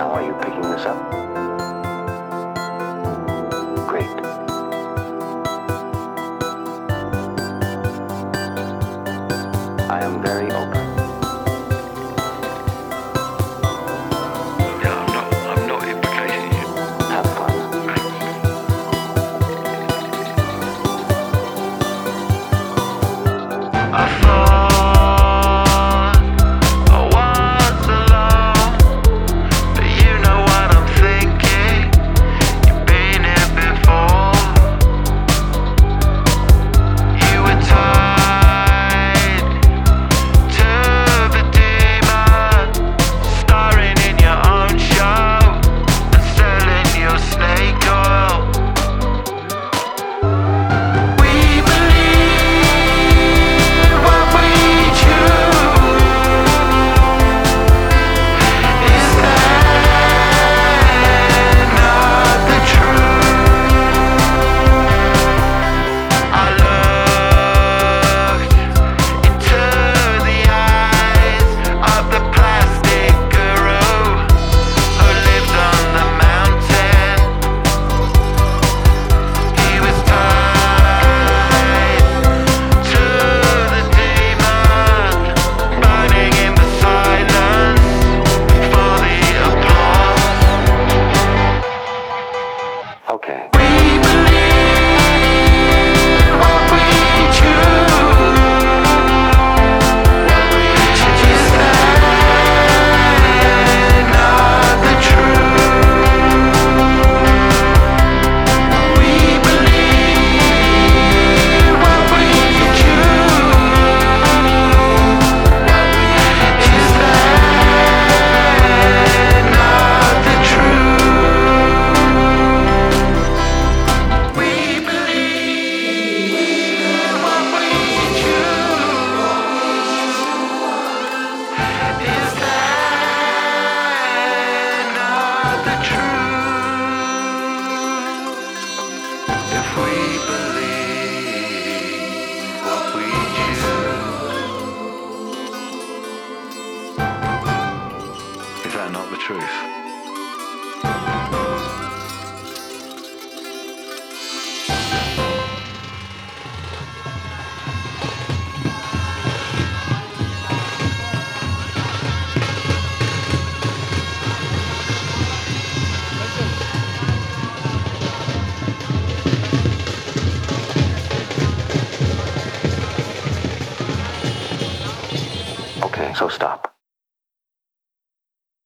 Now, are you picking this up? Great. I am very open. Yeah, I'm not implicating you. Have fun. I thought I was alone, but you know what I'm thinking. You've been here before. You were tied to the demon, starring in your own show and selling your snake oil. We believe what we choose. Is that not the truth? I looked into the eyes of the plastic guru who lived on the mountain. He was tied to the demon, burning in the silence for the applause. Okay. We believe what we choose. Is that not the truth? We believe what we choose. Is that not the truth? We believe what we choose. Is that not the truth? If we believe what we choose, is that not the truth? Okay, so stop.